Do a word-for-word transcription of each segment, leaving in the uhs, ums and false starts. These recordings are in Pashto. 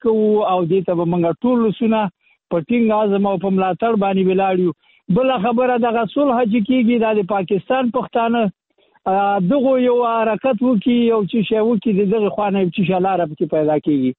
کوو او دې ته به موږ ټول سونه په ټینګ عزم او په ملاتړ باندې ولاړ یو. بل خبره دغه صلح چې کیږي د پاکستان پښتانه دغه یو حرکت وکي او چې شی وکي دغه خوانه چې شلاره په پیدا کیږي.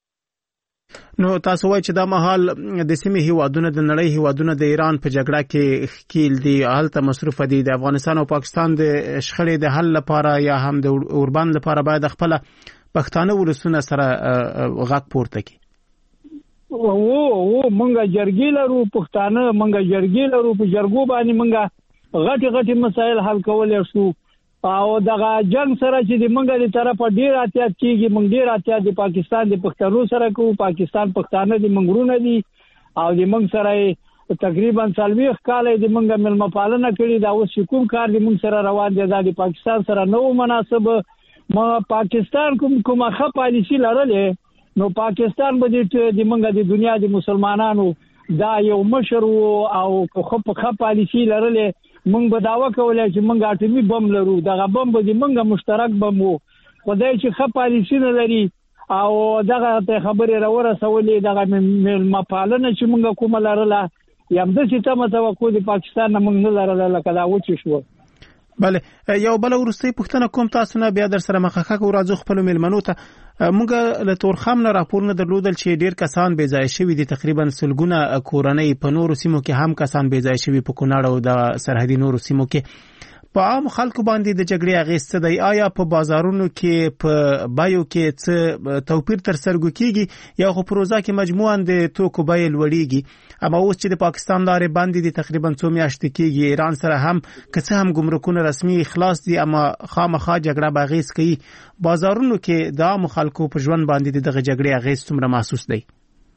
نو تاسو وایئ چې دا مهال د سیمې هیوادونو د نړۍ هیوادونو د ایران په جګړه کې ښکیل دي، هلته مصروف دي. د افغانستان او پاکستان د شخړې د حل لپاره یا هم د اوربند لپاره باید خپل پښتانه ولسونه سره غږ پورته کړي. او او مونږه جرګې لرو، پښتانه مونږه جرګې لرو، په جرګو باندې مونږه غټي غټي مسایل حل کولای شو. او دغه جنگ سره چې د منګه د طرفه ډیر احتیاط کیږي، منګ ډیر احتیاط د پاکستان د پښتنو سره کوو. پاکستان پښتانه د منګرونه دي او د منګ سره تقریبا څلوېښت کال د منګه ملما پالنه کړې. دا اوس کوم کار د منګ سره روان دی د پاکستان سره نو مناسب. ما پاکستان کوم کومه ښه پالیسی لرلې نو پاکستان به د منګه د دنیا د مسلمانانو دا یو مشر او خو په ښه پالیسی لرلې. مونږ به داوا کولای چې مونږ اټومي بم لرو، دغه بم به د مونږ مشترک بم وو. خدای چې ښه پالیسی نه لري او دغه ته خبرې راورسولې دغه ملما پالنه چې مونږ کومه لرله یم د چې تمه توقع د پاکستان نه مونږ نه لرله لکه دا وچې شو. بله یو بل ورستۍ پوښتنه کوم تاسو نه بیا در سره مخه کو راځو خپل ملمنو ته. موږ له تورخم نه راپورونه درلودل چې ډیر کسان بې ځای شوي دي، تقریبا سلګونه کورنۍ په نورو سیمو کې هم کسان بې ځای شوي په کونړ او د سرحدي نورو سیمو کې. په عام خلکو باندې د جګړې اغېز څه دی؟ آیا په بازارونو کې په بایو کې څه توپیر تر سترګو کیږي یا خو پروژه کې مجموعاً د توکو بیې لوړیږي؟ اما اوس چې د پاکستان لارې بندې دي تقریبا څو میاشتې کیږي، ایران سره هم که څه هم ګمرکونه رسمي خلاص دي اما خامخا جګړه به اغېز کوي. بازارونو کې د عام خلکو په ژوند باندې دغه جګړې اغېز څومره محسوس دی؟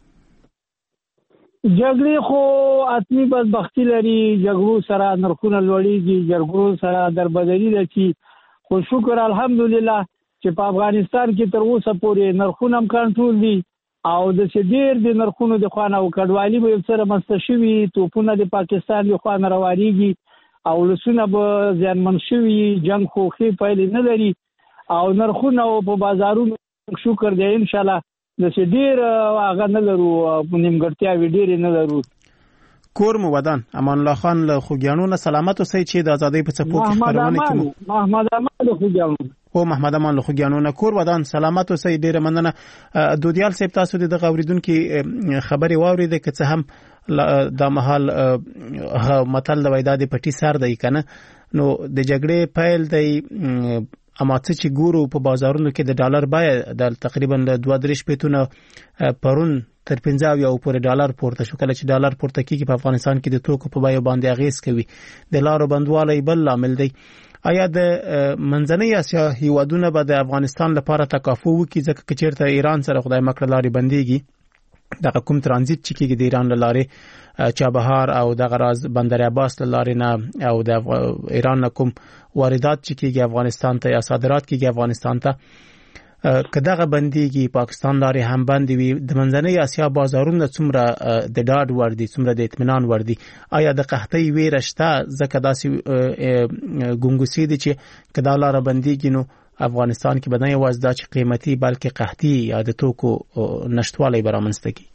جګړې خو اتمی بدبختی لري، جګړو سره نرخونه لوړیږي، جګړو سره دربدري لري. خو شکر الحمدلله چې په افغانستان کې تر اوسه پورې نرخونه هم کنټرول دي او د شدیر د نرخونو د خوانه او کډوالي به سره مستشوي، توپونه د پاکستان د خوانه روانيږي او لسونه به ځانمن شوي. جنگ خو خې پایلې نه لري او نرخونه په بازارونو شکر دی ان شاء الله د شدیر هغه نه لرو، نیمګړتیا وی ډیر نه لرو. کور مو ودان امان الله خان له خوګیانو نه سلامت اوسئ چې د ازادۍ په څپو کې خبرونه کوي. محمد امان له خوګیانو او محمد امان له خوګیانو نه کور ودان سلامت اوسئ. ډیر مننه. دودیال صاحب تاسو د اوریدونکو خبري واورید که څه هم د محل متل د وېدا د پټي سر دی کنه نو د جګړې پیل دی. اما څه چې ګورو په بازارونو کې د ډالر بیه د تقریبا دوه درې شپېتونه پرون تر پنځه اویا پورې ډالر پورته شو. کله چې ډالر پورته کیږي په افغانستان کې د توکو په بیه باندې اغیز کوي. د لارو بندوالی بل عامل دی. آیا د منځنۍ اسیا هیوادونه به د افغانستان لپاره تکافو وکړي ځکه چې چیرته ایران سره خدای مکړه لارې بنديږي دغه کوم ترانزیت چې کیږي د ایران لارې چابهار او دغه راز بندر عباس لارې نه او د ایران کوم واردات چې کیږي افغانستان ته یا صادرات کیږي افغانستان ته که دغه بنديږي پاکستان لارې هم بندي وي د منځنۍ اسیا بازارونه څومره د ډاډ ور دي څومره د اطمینان ور دي؟ آیا د قحطۍ ویره شته ځکه داسې ګونګوسي دي چې که دا لاره بنديږي نو افغانستان کې به نه یوازې دا چې قیمتي بلکې قحطي یا د توکو نشتوالی به رامنځته کړي؟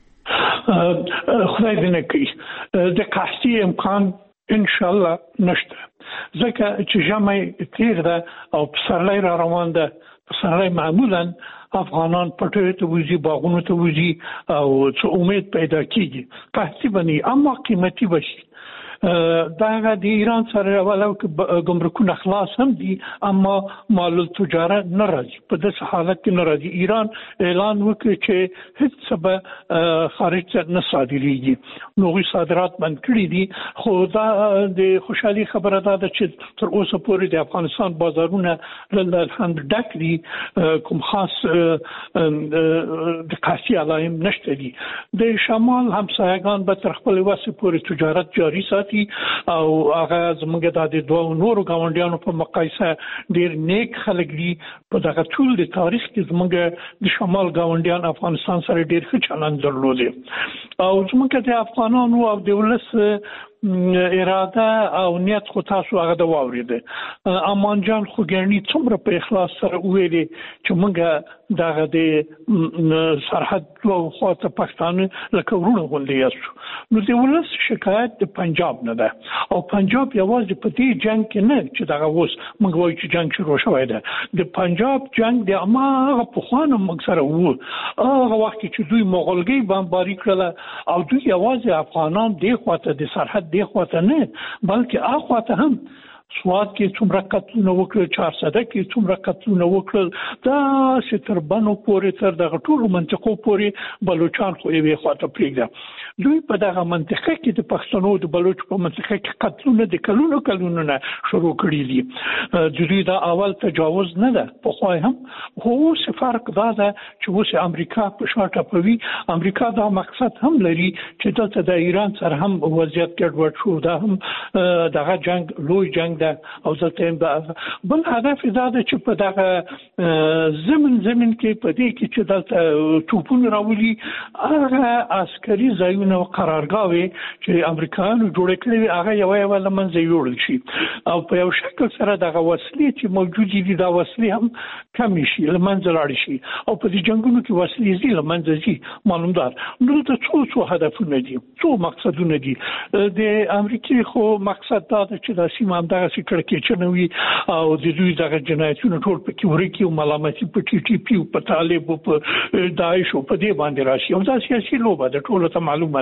خدای دې نه کوي د قحطي امکان ان شاء الله نشته ځکه چې ژمی تیر ده او پسرلی را روان ده. پسرلی معمولا افغانان پټیو ته وځي، باغونو ته وځي او څه امید پیدا کیږي قحطي بني اما قیمتي بشي. دا د ایران سره ولو کې ګمرکونه خلاص هم دي اما مال التجاره ناراضي په داسې حالت کې ناراضي. ایران اعلان وکړ چې هیڅ څه خارج ته نه صادریږي، نوغي صادرات بند کړي دي. خو دا د خوشحالي خبره ده چې تر اوسه پورې د افغانستان بازارونه لله الحمد ډک دي، کوم خاص د قحطي علائم نشته دي. د شمال همسایگان به تر خپل وسه پورې تجارت جاری ساتي او هغه زموږ د دوه نورو ګاونډیانو په مقایسه ډیر نیک خلک دي. په دغه ټول د تاریخ کې زموږ د شمال ګاونډیان افغانستان سره ډیر ښه چلند درلود او زموږ د افغانانو او د ولس اراده او نیت خو تاسو هغه د واورید. امان جان خوګرنی څومره په اخلاص سره ویلي چې موږ دغه د سرحد او خواته پښتانه لکه ورونه غونډې یاستو نو د ولس شکایت د پنجاب نه ده او پنجاب یوازې په دې جنگ کې نه چې دغه اوس موږ وایو چې جنگ شروع شوی ده د پنجاب جنگ د اماغه په خوانه موږ سره وو هغه وخت چې دوی مغولګي بمباري کړل او دوی یوازې افغانان دی خواته د سرحد دی خواته نه بلکې هغه خواته هم سواد کې څومره قتلونه وکړل چهار صده کې څومره قتلونه وکړل دا ستر بنو پورې تر دغه ټولو منطقو پورې بلوچستان خو یې خواته پریږده دوی په دغه منطقه کې د پښتنو د بلوچ په منطقه کې قتلونه د کلونو کلونو نه شروع کړي دي د دوی دا اول تجاوز نه ده په خو هم خو اوس فرق دا ده چې اوس امریکا په شاته پوي امریکا دا مقصد هم لري چې دلته د ایران سره هم وضعیت ګډوډ شو دا هم دغه جنگ لوی جنگ او ځکه بل هدف دا ده چې په دغه زمن زمن کې په دې کې چې دلته توپونه راولي هغه عسکري ځایونه او قرارګاوي چې امریکایانو جوړ کړی هغه یو یو لمنځه یوړل شي او په یو شکل سره دغه وسلې چې موجودې دي دا وسلې هم کم شي لمنځه لاړ شي او په دې جنگونو کې وسلې زی لمنځه زی معلومدار نو د څو څو هدفونه دي څو مقصدونه دي د امریکای خو مقصد دا ده چې د سیمه هم دغه کړکې چنوي او د دوی دغه جنایتونو ټول په کې ورکی او ملامتي په ټي ټي پی په طالب او په داعش او په دې باندې راشي او دا سیاسي لوبه ده ټول ته معلومه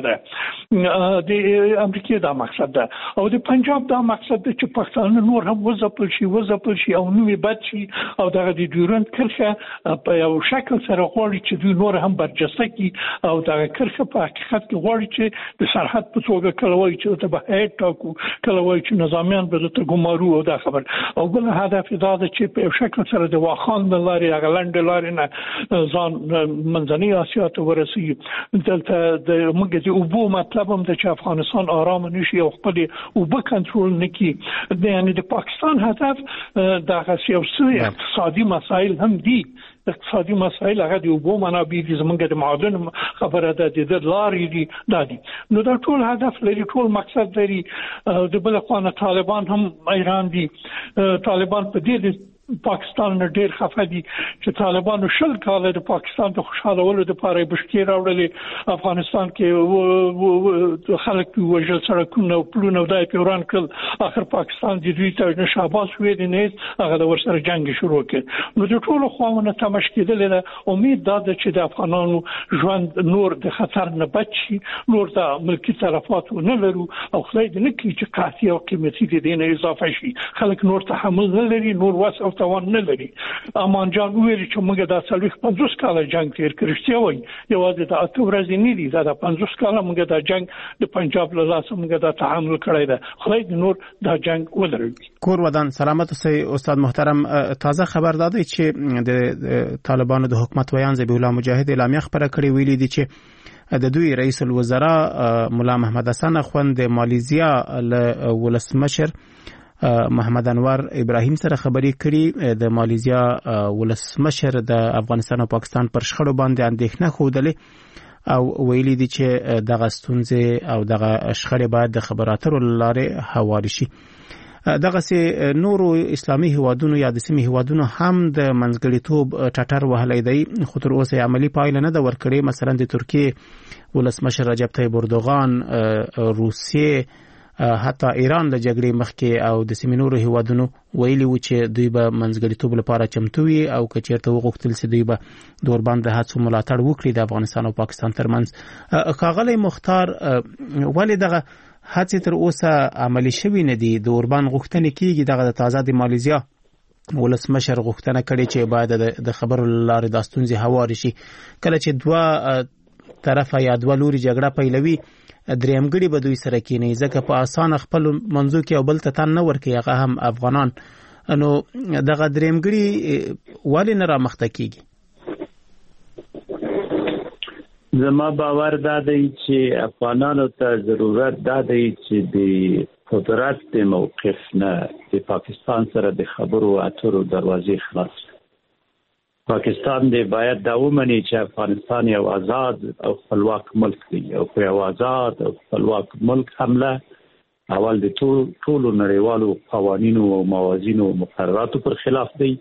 ده د امریکای دا مقصد ده او د پنجاب دا مقصد ده چې پښتانه نور هم وځپل شي وځپل شي او نوې بد شي او دغه د ډیورنت کرښه په یو شکل سره غواړي چې دوی نور هم برجسته کی او دغه کرښه په حقیقت کې غواړي چې د سرحد په توګه کلوي چې ته به هیټ ټاکو کلوي چې نظامیان به ته ګمارو او دا خبر او بل هدف دا ده چې په شکل سره د واخان د لارې هغه لاندې لارې نه ځان منځنۍ اسیا ته ورسي دلته د موږ د اوبو مطلب هم د چې افغانستان آرام نشي او خپل اوبه کنټرول نکړي د یعنی د پاکستان هدف د سیاسي اقتصادي مسایل هم دي اقتصادي مسایل هغه د اوبو منابع دي زمونږ د معادن خبره ده د لارې دي دا دي نو دا ټول هدف لري ټول مقصد لري د بل خواله طالبان هم ایران دي طالبان په دې پاکستان نه ډیر خفه دي چې طالبانو شل کاله د پاکستان د خوشحالولو لپاره بشکې راوړلې افغانستان کې خلک وژل سړکونه او پلونه دای پیران کړل اخر پاکستان د دوی ته نشاباس وې دي نه هغه د ورسره جنگ شروع کړ نو د ټولو خواونه تمش کېدل له امید دا ده چې د افغانانو ژوند نور د خطر نه بچ شي نور د ملکی تلفات نه لرو او خدای دې نه کړي چې قحطي او قیمتي دي نه اضافه شي خلک نور تحمل نه لري نور وس توان نه لري امان جان ویل چې موږ د څلويخ پنځوس کاله جنگ تیر کړی وای یوازې د اته ورځې نه دي دا د پنځوس کاله موږ د جنگ د پنجاب له لاسه موږ د تحمل کړی ده خدای دې نور د جنگ ولري کور ودان سلامت اوسئ استاد محترم تازه خبر دادی چې د طالبانو د حکومت ویان ذبیح الله مجاهد اعلامیه خبره کړې ویلي دي چې د دوی رئیس الوزرا مولا محمد حسن اخوند د مالیزیا له ولسمشر محمد انور ابراهیم سره خبرې کړي د مالیزیا ولسمشر د افغانستان او پاکستان پر شخړو باندې اندېښنه خوده او ویلي دي چې دغه ستونزې او دغه شخړې باید د خبراتو لاره هواري شي دغه سي نورو اسلامي هوادونو یا د سیمې هوادونو هم د منځګړیتوب ټټر وهلې دی خو تر اوسه عملی پایله نه ده ورکړې مثلا د ترکیه ولسمشر رجب طیب اردوغان روسیې حتی ایران د جګړې مخکې او د سیمې نورو هیوادونو ویلي و چې دوی به منځګړیتوب لپاره چمتو وي او که چیرته وغوښتل سي دوی به د اوربان د هڅو ملاتړ وکړي د افغانستان او پاکستان ترمنځ ښاغلی مختار ولې دغه هڅې تر اوسه عملي شوي نه دي د اوربان غوښتنې کیږي دغه د تازه د مالیزیا ولسمشر غوښتنه کړې چې باید د خبرو لارې د ستونزې هواري شي کله چې دوه طرفه یا دوه لوري جګړه پیلوي درېمګړي به دوی سره کېني ځکه په اسانه خپل منځو کې او بل ته تن نه ورکوي هغه هم افغانان نو دغه درېمګړي ولې نه رامخته کېږي زما باور دا دی چې افغانانو ته ضرورت دا دی چې د قدرت د موقف نه د پاکستان سره د خبرو اترو دروازې خلاص پاکستان دی باید دا ومني چې افغانستان یو آزاد او خپلواک ملک دی او په یو آزاد او خپلواک ملک حمله اول د ټولو نړیوالو قوانینو او موازینو او مقرراتو پر خلاف دی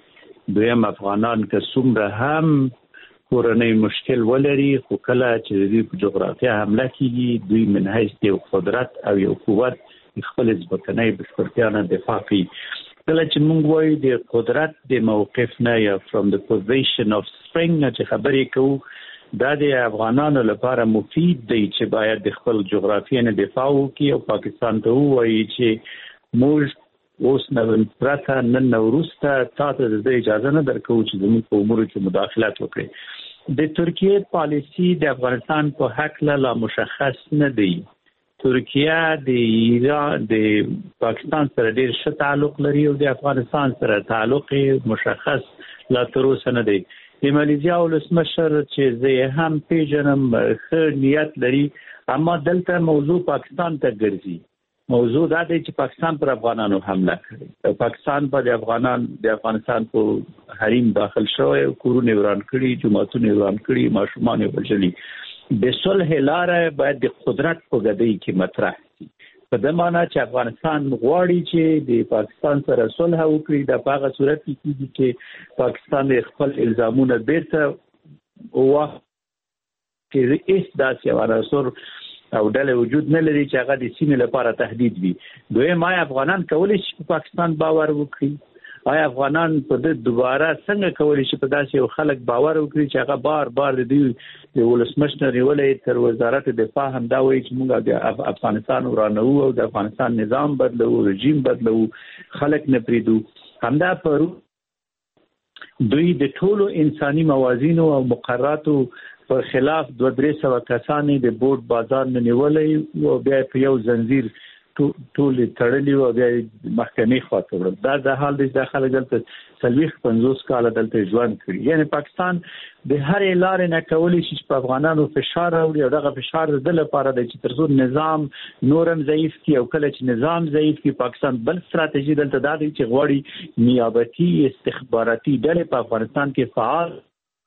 دویم افغانان که څومره هم کورنۍ مشکل ولري خو کله چې د دوی په جغرافیه حمله کیږي دوی من حیث یو قدرت او یو قوت خپل ځمکنۍ بشپړتیا نه دفاع کوي. کله چې موږ وایو د قدرت د موقف نه یا from the position of strength نه چې خبرې کوو دا د افغانانو لپاره مفید دی چې باید د خپل جغرافیه نه دفاع وکړي او پاکستان ته ووایي چې موږ اوس نه پرته نن وروسته تاسو د اجازه نه درکوو چې زموږ په امورو کې مداخلت وکړي. د ترکیه پالیسی د افغانستان په حق لا مشخص نه دی. ترکیه د ایران د پاکستان سره ډیر ښه تعلق لري او د افغانستان سره تعلق مشخص لا تر اوسه نه دی. د مالیزیا ولسمشر چې زه هم پیژنم ښه نیت لري اما دلته موضوع پاکستان ته ګرځي. موضوع دا دی چې پاکستان پر افغانانو حمله کړې. پاکستان په د افغانان د افغانستان په حریم داخل شوی کورونه وران کړي جماعتونه وران کړي ماشومان وژلي. د صلح لاره باید د قدرت په ګدۍ کې مطرح شي. په دې معنی چې افغانستان غواړي چې د پاکستان سره صلح وکړي د هغه صورت کې چې پاکستان خپل الزامونه بیرته واه چې هیڅ داسې عناصر او ډلې وجود نه لري چې هغه د سیمې لپاره تهدید وي. دویم آیا افغانان کولی شي په پاکستان باور وکړي؟ آیا افغانان په دې دوباره څنګه کولی شي په داسې یو خلک باور وکړي چې هغه بار بار د دوی د ولسمشر نیولې تر وزارت دفاع هم دا وایي چې موږ د افغانستان ورانو او د افغانستان نظام بدلو رژیم بدلو خلک نه پریدو. همدا پرو دوی د ټولو انساني موازینو او مقرراتو پر خلاف دو درې سوه کسانې د بورډ بازار نه نیولې او بیا په یو زنجیر ټول تړلي او بیا محکمې خواته وړل. دا د حال د داخله دلته څلوېښت پنځوس کاله دلته ژوند کړي. یعنی پاکستان د هرې لارې نه کولی شي چې په افغانانو فشار راوړي او دغه فشار د ده لپاره دی چې تر څو نظام نورم ضعیف کړي او کله چې نظام ضعیف کړي پاکستان بل ستراتیژي دلته دا دی چې غواړي نیابتي استخباراتي ډلې په افغانستان کې فعال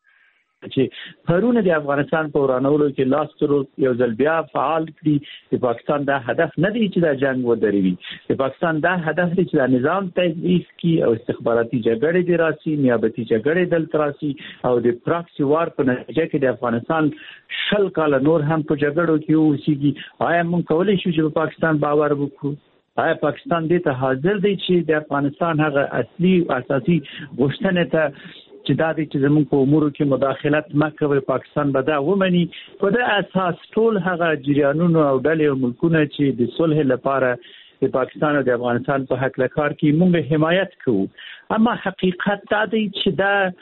چې پرونه د افغانستان په ورانولو کې لاس تر یو ځل بیا فعال کړي. د پاکستان دا هدف نه دی چې دا جنگ ودروي. د پاکستان دا هدف دی چې دا نظام تضعیف کړي او استخباراتي جګړې دې راسي نیابتي جګړې دلته راسي او د پراکسي وار په نتیجه کې د افغانستان شل کاله نور هم په جګړو کې اوسېږي. آیا موږ کولی شو چې په پاکستان باور وکړو؟ آیا پاکستان دې ته حاضر دی چې د افغانستان هغه اصلي اساسي غوښتنې ته چې دا دي چې زموږ په امورو کې مداخلت مکوي پاکستان به دا ومني؟ په دې اساس ټول هغه جریانونه او ډلې او ملکونه چې د صلح لپاره د پاکستان او د افغانستان په حق لکار کې موږ حمایت کوو. اما حقیقت دا دی چې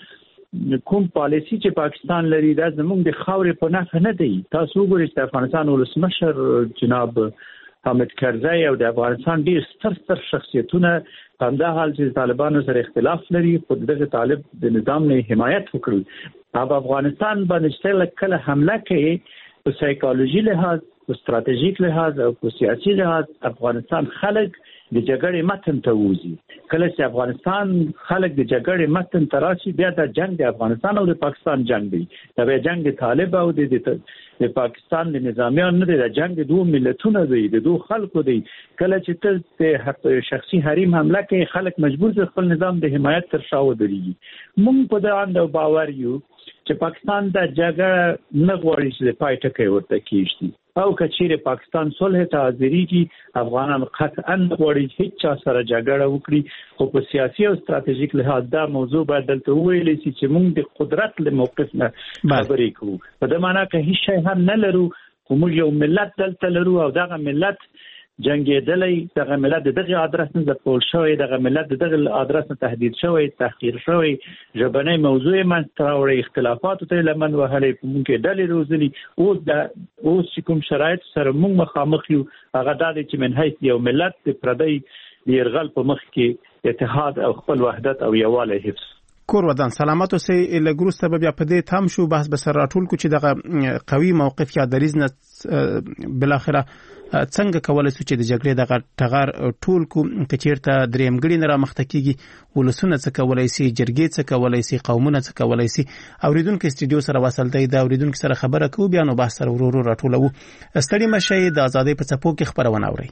دا کوم پالیسی چې پاکستان لري دا زموږ د خاورې په نفع نه دی. تاسو وګورئ چې افغانستان ولسمشر جناب حامد کرزی او د افغانستان ډیر ستر ستر شخصیتونه همدا حال چې طالبانو سره اختلاف لري خو دغه طالب د نظام نه حمایت وکړي. اب افغانستان باندې چې کله حمله کوي په سایکولوژي لحاظ په ستراتیژیک لحاظ او په سیاسي لحاظ افغانستان خلک د جګړې متن ته وځي. کله چې افغانستان خلک د جګړې متن ته راشي بیا د جنگ د افغانستان او د پاکستان جنگ دی. دا به جنگ د طالب او د د پاکستان د نظامیان نه دی. د جنگ د دوه ملتونو دی د دوه خلکو دی. کله چې ته شخصي حریم حمله کوي خلک مجبور دي خپل نظام د حمایت تر شا ودرېږي. موږ په دې اند باور یو چې پاکستان د جګړه نه غواړي چې د پای ټکی ورته کېږدي او که چیرې پاکستان صلح ته حاضرېږي افغانان قطعا نه غواړي هیڅ چا سره جګړه وکړي. خو په سیاسي او ستراتیژیک لحاظ دا موضوع باید دلته وویل شي چې موږ د قدرت له موقف نه خبرې کوو. په دې معنی که هیڅ شی هم نه لرو خو موږ یو ملت دلته لرو او دغه ملت جنگېدلی دغه ملت دغه آدرس نه ځپول شوی دغه ملت دغه آدرس نه تهدید شوی تحقیر شوی ژبنۍ موضوع منځته راوړی اختلافاتو ته لمن وهلی په موږ کې ډلې روزلي. اوس د اوس چې کوم شرایط سره موږ مخامخ یو هغه دا دی چې من حیث یو ملت د پردی د یرغل په مخ کې اتحاد او خپل وحدت او یووالی حفظ کور ودان سلامت اوسئ. لګروس ته بیا په دې تام شو بحث به سره راټول کو چې دغه قوي موقف یا دریز نه بل اخره څنګه کولای شو چې د جګړې دغه ټغر ټول کو کچیرته درېمګړي نه را مخته کیږي ولسونه څه کولای شي جرګې څه کولای شي قومونه څه کولای شي. اوریدونکو استودیو سره وصل دی دا اوریدونکو سره خبره کوو بیا نو بحث سره ورو راټولو. ستړي مشه د ازادۍ په څپو کې خبرونه اوري.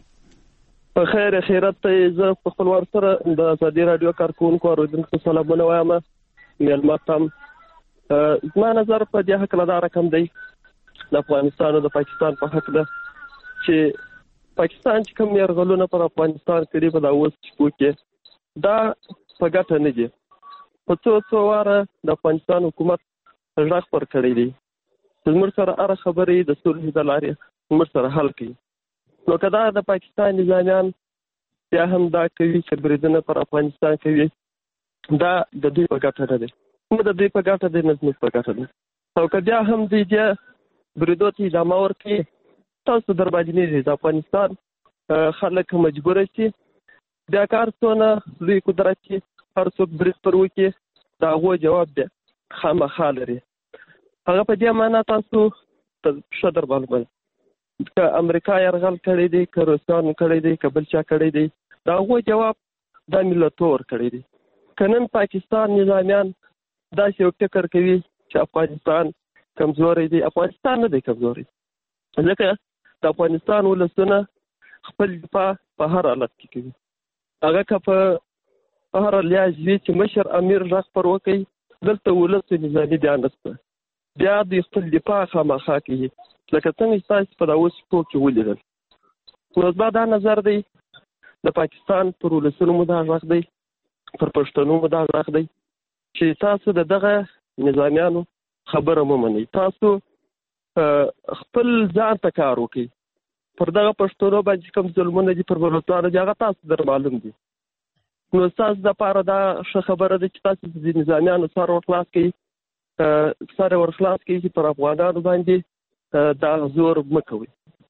په خیر خیرت ته زه په خپل ور سره د ازادي رادیو کارکونکو اوریدونکو سلامونه وایم. میلمه تم زما نظر په دې حق لدا رقم دی د افغانستان او د پاکستان په حق ده چې پاکستان چې کوم یرغلونه پر افغانستان کوي په دا اوس کې دا په ګټه نه دي. په څو څو واره د افغانستان حکومت ځخ پر کړی دی چې موږ سره هر خبرې د صلح د لارې موږ سره حل کړي. نو کدا د پاکستان نظامیان بیا هم دا کوي چې بریدونه پر افغانستان کوي دا د دوی په ګټه نه دی. موږ د دوی په ګټه دی نه زموږ په ګټه دی. او که بیا هم دوی بیا بریدو ته ادامه ورکړي تاسو در باندې نه دی د افغانستان خلک مجبور شي بیا کار څونه لوی قدرت کې هر څوک برید پر وکړي د هغو جواب دی خامخا لري. هغه په دې معنا تاسو ته ښه در باندې که امریکا یرغل کړی دی که روسیان کړی دی که بل چا کړی دی د هغو جواب دا ملتو ورکړی دی. که نن پاکستان نظامیان داسې یو فکر کوي چې افغانستان کمزوری دی، افغانستان نه دی کمزوری، ځکه د افغانستان ولسونه خپل دفاع په هر حالت کې کوي. هغه که په هر لیاز وي چې مشر امیر غږ پر وکړي دلته ولس نظامي بیا نشته، بیا د خپل دفاع خامخا کوي لکه څنګه ستاسو په داوس پو کې ولیدل. نو زما دا نظر دی د پاکستان پر ولسونو مو دا غږ دی، پر پښتنو مو دا غږ دی چې تاسو د دغه نظامیانو خبره مو منئ، تاسو خپل ځان ته کار وکړئ. پر دغه پښتنو باندې کوم ظلمونه دي پر بلوچستان دي هغه تاسو در معلوم دي. نو تاسو د پاره دا ښه خبره ده چې تاسو د نظامیانو سر ورخلاص کړئ، سر ورخلاص کړئ چې پر افغانانو باندې دا زور مه کوئ.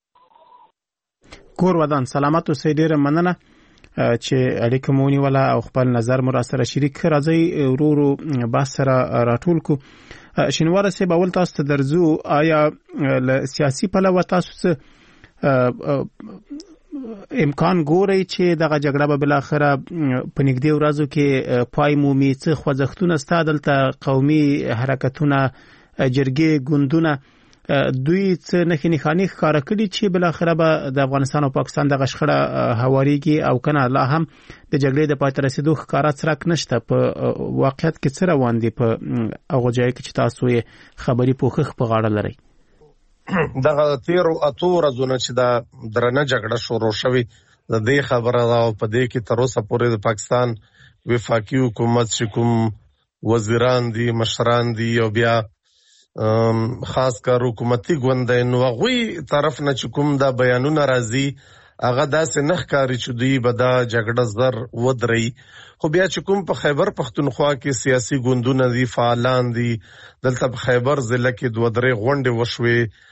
کور ودان سلامت اوسئ، ډېره مننه چې اړیکه مو ونیوله او خپل نظر مو راسره شریک کړ. راځئ ورو ورو بحث سره راټول کو. شینواره صاحب اول تاسو ته درځو، آیا له سیاسي پلوه تاسو څه امکان ګورئ چې دغه جګړه به بالاخره په نږدې ورځو کې پای مومي؟ څه خوځښتونه ستا دلته قومي حرکتونه جرګې ګوندونه دوی څه نښې نښانې ښکاره کړي چې بالاخره به د افغانستان او پاکستان دغه شخړه هواریږي او کنه لا هم د جګړې د پای ته رسېدو ښکاره څرک نشته؟ په واقعیت کې څه روان دي په هغو ځایو کې چې تاسو یې خبري پوښښ په غاړه لرئ؟ دغه تیرو اتو ورځو چې دا درنه جګړه شروع شوې د دې خبره ده او په دې کې تر اوسه پورې د پاکستان وفاقي حکومت چې کوم وزیران دي مشران دي او بیا خاص کار حکومتي ګوند دی نو هغوی طرف نه چې کوم دا بیانونه راځي هغه داسې نه ښکاري چې دوی به دا جګړه زر ودرئ. خو بیا چې کوم په خیبر پښتونخوا کې سیاسي ګوندونه دي فعالان دي، دلته په خیبر ضلع کې دوه درې غونډې وشوې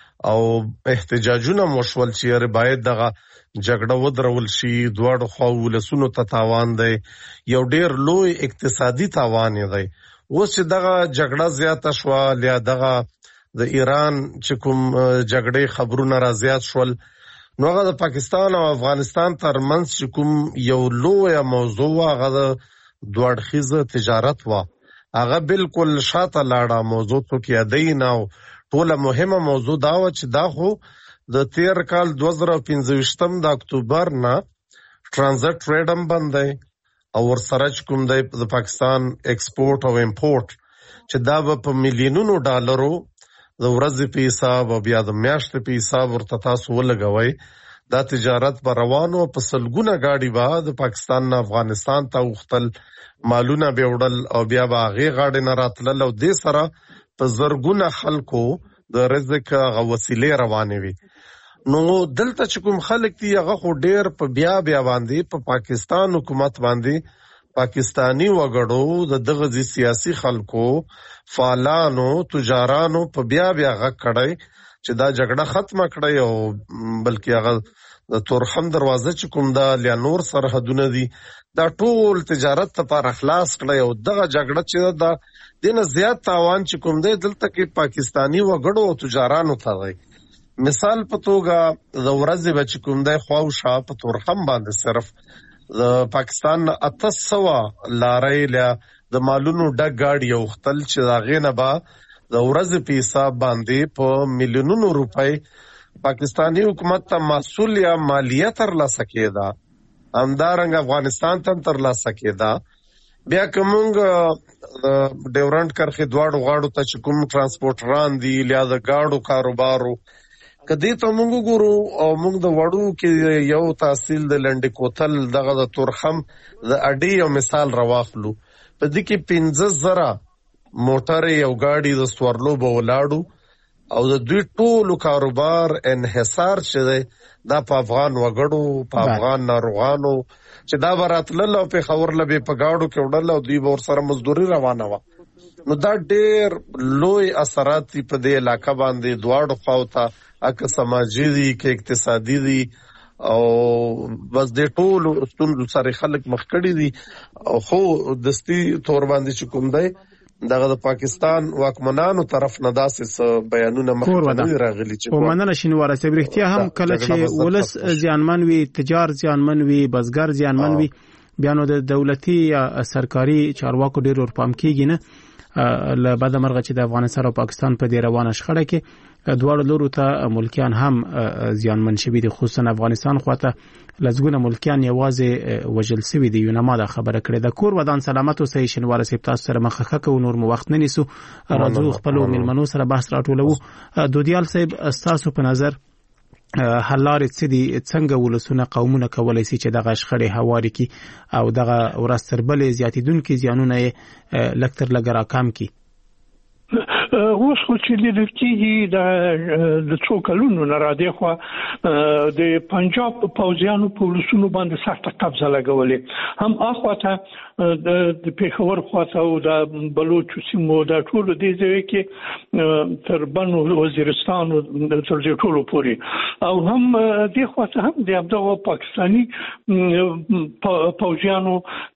او احتجاجونه مو شول چې یاره باید دغه جګړه ودرول شي. دواړو خواو ولسونو ته تاوان دی، یو ډیر لوی اقتصادي تاوان دی. اوس چې دغه جګړه زیاته شوه یا دغه د ایران چې کوم جګړې خبرونه را زیات شول نو هغه د پاکستان او افغانستان ترمنځ چې کوم یو لویه موضوع هغه د دوه اړخیزه تجارت وه، هغه بالکل شاته لاړه. موضوع څوک یادوي نه او ټوله مهمه موضوع دا وه چې دا خو د تیر کال دوه زره پنځه ویشتم د اکتوبر نه ټرانزیت ټریډ هم بند دی او ورسره چې کوم دی د پاکستان ایکسپورټ او امپورټ چې دا به په میلیونونو ډالرو د ورځې په حساب او بیا د میاشتې په حساب ورته تاسو ولګوئ. دا تجارت به روانو په سلګونه ګاډي به د پاکستان نه افغانستان ته اوښتل، مالونه به وړل او بیا به هغې غاړې نه راتلل او دې سره په زرګونه خلکو د رزق هغه وسیلې روانې وي. نو دلته چې کوم خلک دي هغه خو ډیر په بیا بیا باندې په پا پاکستان حکومت باندې پاکستانی وګړو د دغه سیاسي خلکو فعالانو تجارانو په بیا بیا غږ کړی چې دا جګړه ختمه کړی او بلکې هغه د تورخم دروازه چې کوم دا یا نور سرحدونه دي دا ټول تجارت لپاره خلاص کړی او دغه جګړه چې دا دینه زیات تاوان چې کوم دی دلته کې پاکستانی وګړو او تجارانو ته دی. مثال په توګه د ورځې به چې کوم دی خواوشا په تورخم باندې صرف د پاکستان اته سوه لارۍ له د مالونو ډک ګاډي اوښتل چې د هغې نه به د ورځې په حساب باندې په میلیونونو روپۍ پاکستانی حکومت ته محصول یا مالیه ترلاسه کېده، همدارنګه افغانستان ته هم ترلاسه کېده. بیا کومنګ ډیورنټ کرخه دواړو غاړو ته چې کوم ترانسپورټران دي یا د گاډو کاروبارو کدی ته موږ ګورو او موږ د وړو کې یو تحصیل د لنډ کوتل دغه د تورخم د اډي یو مثال راواخلو په دې کې پنځه زره موټر یو گاډي د سورلو بولاړو او د دوی ټولو کاروبار انحصار شوه دا په افغان وګړو په افغان ناروغانو چې دا براتل او په خبر لبه په گاډو کې وړل او دوی ور سره مزدوري روانه و نو دا ډېر لوی اثرات په دې علاقې باندې دواړو خواته اګه سماجی دي کې اقتصادي دي او بس د ټولو ستونزو سره خلک مخ کړي دي خو دستی تور باندې چې کوم دی دغه د پاکستان واکمنانو طرف نه داسې بیانونه مخکې راغلي چې په مننه شینواره صاحب رښتیا هم کله چې ولس زیانمن وي تجار زیانمن وي بزګر زیانمن وي بیا نو د دولتي یا سرکاري چارواکو ډېر ورپام کیږي نه له بعد مرغه چې د افغانستان او پاکستان په دې روانه شخړه کې دواړو لورو ته ملکیان هم زیانمن شوي دي خصوصا افغانستان خواته لزګونه ملکیان یوازې وجل سوي دي یو نه ما دا خبره کړې د کور ودان سلامت اوسئ شینواره صاحب تاسو سره مخه کوو نور مو وخت نه نیسو راځو خپل ملمنو سره بحث راټولو دودیال صاحب تاسو په نظر حل لارې څه دي څنګه ولسونه قومونه کولای شي چې دغه شخړې هواري کی او دغه ورستربلې زیاتیدونکو زیانونه یې لکتر لګرا کم کی اوس خو چې لیدل کېږي د څو کلونو نه را دې خوا د پنجاب پوځیانو په ولسونو باندې سخته قبضه لګولې هم اخواته د پیښور خواته او د بلوچ سیمو د ټولو دې ځای کې تر بنو وزیرستان او تر دې ټولو پورې او هم دې خواته هم د دغه پاکستاني پوځیانو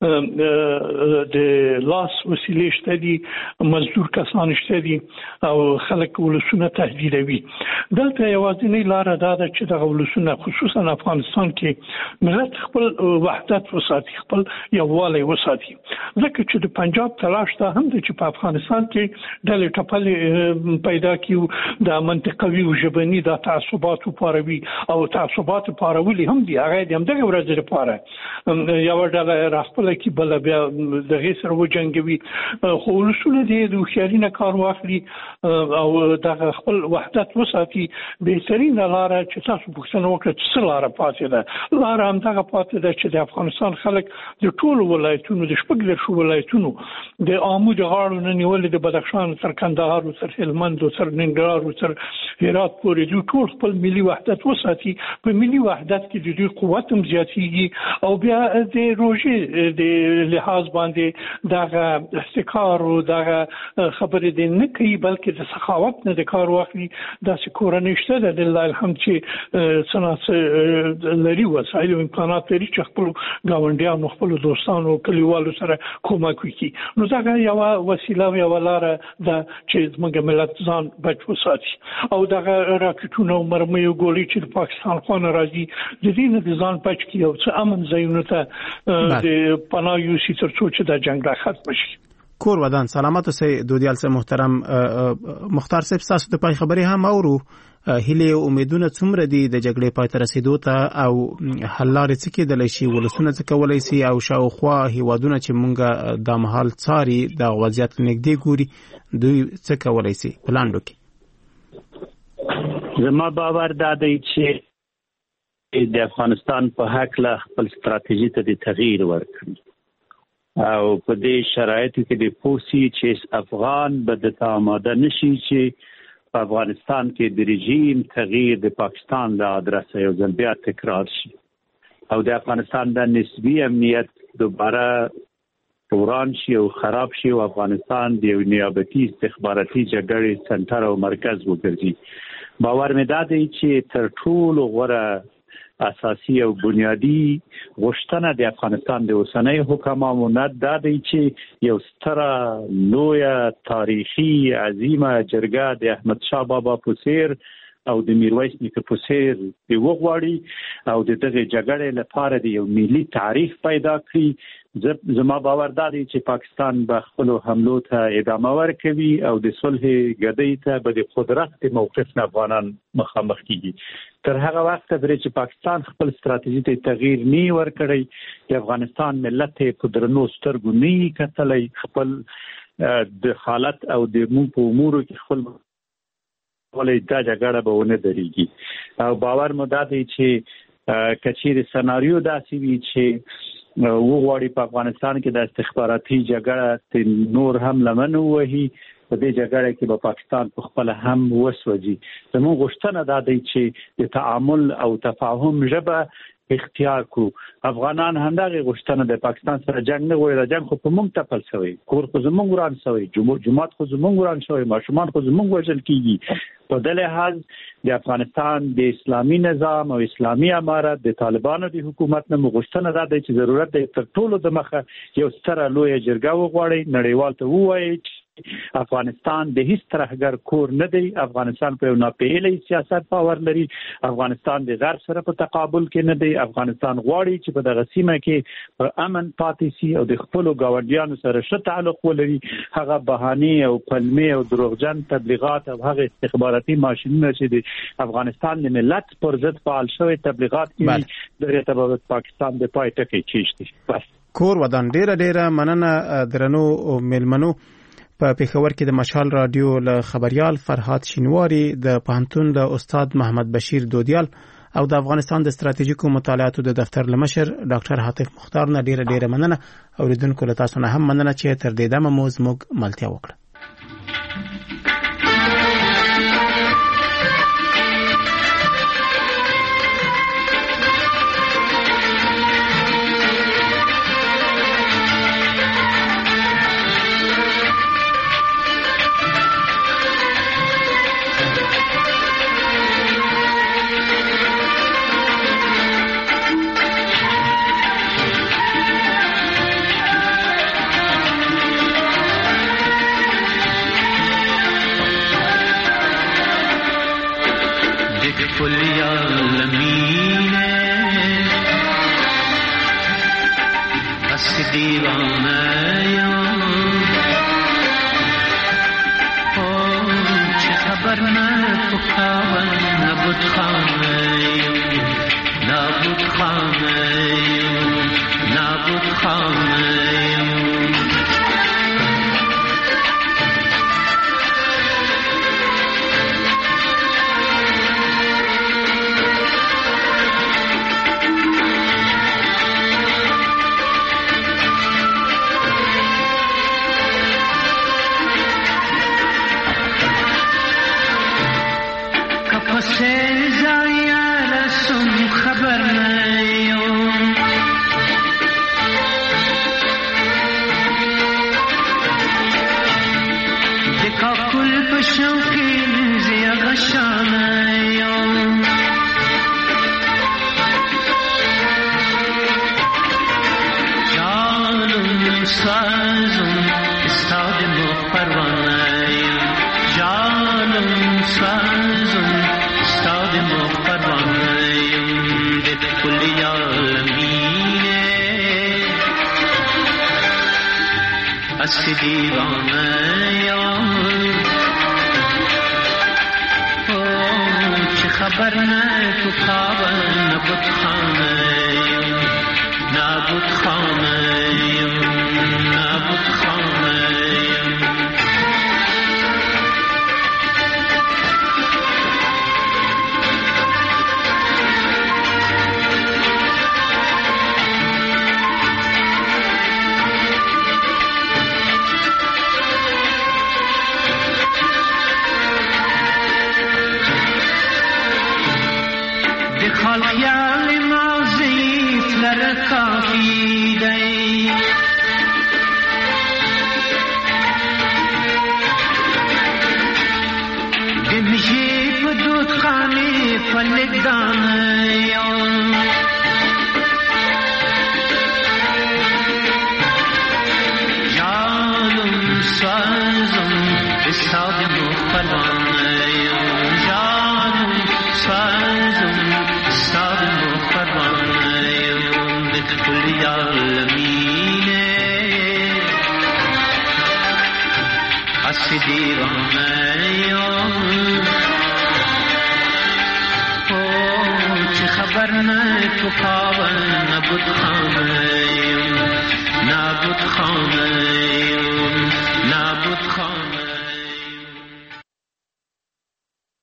د لاس وسیلې شته دي مزدور کسان شته دي او خلک ولسونه تهدیدوي دلته یوازینی لار دا ده چې د ولسونه خصوصا افغانستان کې ملت خپل وحدت وساتي خپل یووالی وساتي ځکه چې د پنجاب تلاش ته هم د چې په افغانستان کې د لټپل پیدا کیو د منطقوي او ژبني د تعصبات پاروي او تعصبات پارولي هم دی هغه د همدغه ورځې لپاره یو ډول راخپل کې بل بیا د غیر وجنګوي خو ولسونه د خیالینه کار واخلي او د خپل وحدت وساتي بهترین لار چې تاسو پوښتنه وکړه چې څه لار پاتې ده لار هم دغه پاتې ده چې د افغانستان خلک د ټولو ولایتونو د شپږ لرشو ولایتونو د آمو د غاړو نه نیولې د بدخشان تر کندهار او تر هلمند او تر ننګرهار او تر هرات پورې د ټول خپل ملي وحدت وساتي په ملي وحدت کې د دوی قوت هم زیاتېږي او بیا د روژې د لحاظ باندې دغه احتکار او دغه خبرې د نه کوي بلکې د سخاوت نه د کار واخلي داسې کورنۍ شته ده د الله الحمد چې څه لري وسایل او امکانات لري چې خپل ګاونډیانو خپل دوستانو کلیوالو سره کومک وکړي نو دا یو وسیله او یو لار ده چې موږ ملت ځان بچ وساتي او دا راکټونه او مرمۍ او ګولۍ چې د پاکستان خو نه راځي د دې نه ځان بچ کړي او څه امن ځایونه ته د پناه یوسي تر څو چې دا جنگ را ختم شي کور ودان سلامت اوسئ دودیال صاحب محترم مختار صاحب تاسو ته پای خبرې هم اورو هیله او امیدونه څومره دي د جګړې پای ته رسیدو ته او حل لارې څه کېدلی شي ولسونه څه کولی شي او شاوخوا هیوادونه چې مونږ د مهال څاري د وضعیت نږدې ګوري دوی څه کولی شي په لاندو کې زما باور دا دی چې د افغانستان په هکله خپل ستراتیژي ته د تغییر ورکړي او په دې شرایطو کې د پوسی چې افغان به د آماده نشي چې په افغانستان کې د رژیم تغییر د پاکستان له ادرسه یو ځل بیا تکرار شي او د افغانستان د نسبی امنیت دوباره وران شي او خراب شي او افغانستان د یو نیابتي استخباراتي جګړې سنټر او مرکز وګرځي باور مې دا دی چې تر ټولو غوره اساسي او بنیادی غوښتنه د افغانستان د اوسنۍ حکومت نه دا دی چې یو ستره لویه تاریخي عظیمه جرګه د احمد شاه بابا په څیر او د میرویس نیکه په څیر دی وغواړي او د دغه جګړې لپاره د یو ملي تعریف پیدا کړي زما باور دا دی چې پاکستان به خپل حملو ته ادامه ورکوي او د صلح غدۍ ته به د قدرت موقف نه افغانان مخامخ کیږي تر هغه وخت پورې چې پاکستان خپل ستراتیژي ته تغییر نه ورکړي د افغانستان ملت په درنو سترګو نه کتلای خپل د حالت او د مو په امورو کې خپل ولې دا جګړه به ونه درېږي او باور مو دا دی چې کچیر سناریو داسې وي چې وګوري په افغانستان کې د استخباراتي جګړه نور هم لمن وهي په دې جګړه کې به پاکستان په خپل هم وسوځي زموږ غوښتنه دا دی چې د تعامل او تفاهم ژبه اختیار کو افغانان همدغه غوښتنه د پاکستان سره جنگ نه غواړي د جنگ خو په موږ تپل شوی کور خو زموږ وران شوی جماعت خو زموږ وران شوی ماشومان خو زموږ وژل کیږي په دې لحاظ د افغانستان د اسلامي نظام او اسلامي امارت د طالبانو د حکومت نه غوښتنه ده چې ضرورت دی تر ټولو د مخه یو ستره لوی جرګه وغواړي نړیوال ته ووایي افغانستان د هیڅ ترهګر کور نه دی افغانستان په ناپېلې سیاست باور لري افغانستان د غرب سره په تقابل کې نه دی افغانستان غواړي چې په دغه سیمه کې پر امن پاتې شي او د خپل ګاونډیانو سره ښه تعلق ولري هغه بهاني او پلمې او دروغجن تبلیغات او هغه استخباراتي ماشینونه چې د افغانستان د ملت پر ضد فعال شوی تبلیغات کوي دغه ته پاکستان د پای ټکی چیشتي بس کور ودان ډیره ډیره مننه درنو ملمنو په پیښور کې د مشال رادیو له خبريال فرهاد شینواری د پوهنتون د استاد محمد بشیر دودیال او د افغانستان د ستراتیژیکو مطالعاتو د دفتر لمشر ډاکټر حاتف مختار نه ډیره ډیره مننه اوریدونکو له تاسو نه هم مننه چې تر دې دمه مو زموږ ملتیا وکړه العالمين که دیوانه او چه خبر نه تو پاون نبود خانه نبود خانه نبود خانه